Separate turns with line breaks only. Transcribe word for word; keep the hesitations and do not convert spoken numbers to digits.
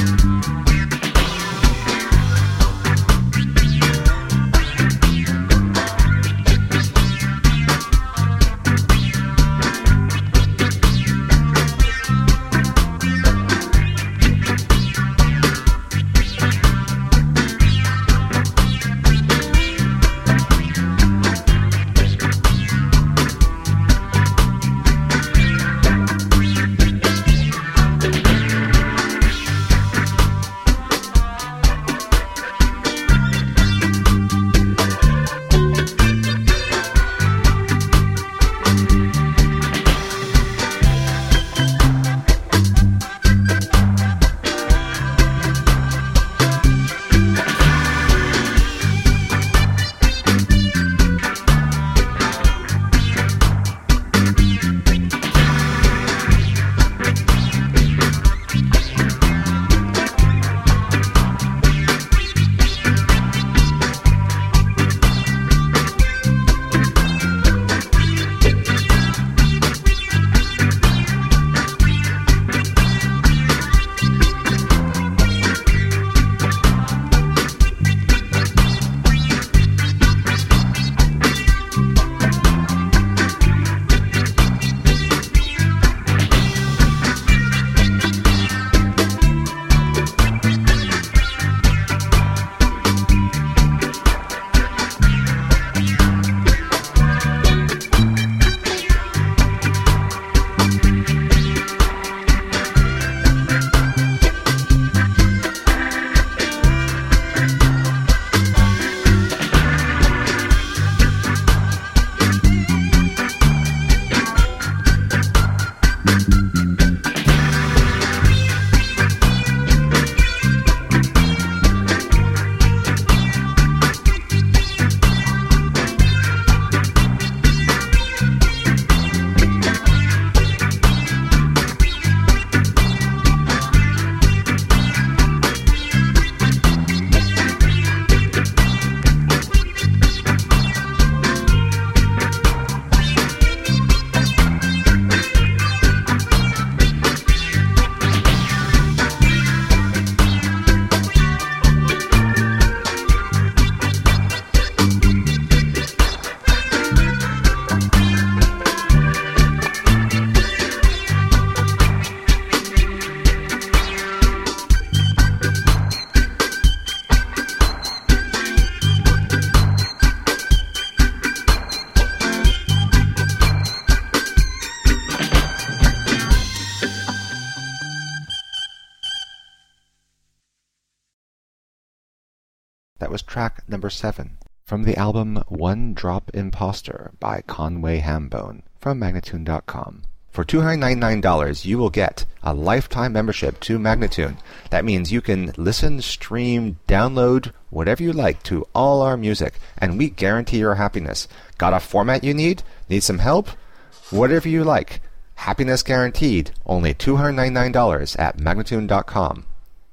That was track number seven from the album One Drop Imposter by Conway Hambone from Magnatune dot com. For two hundred ninety-nine dollars, you will get a lifetime membership to Magnatune. That means you can listen, stream, download, whatever you like to all our music, and we guarantee your happiness. Got a format you need? Need some help? Whatever you like. Happiness guaranteed. Only two hundred ninety-nine dollars at Magnatune dot com.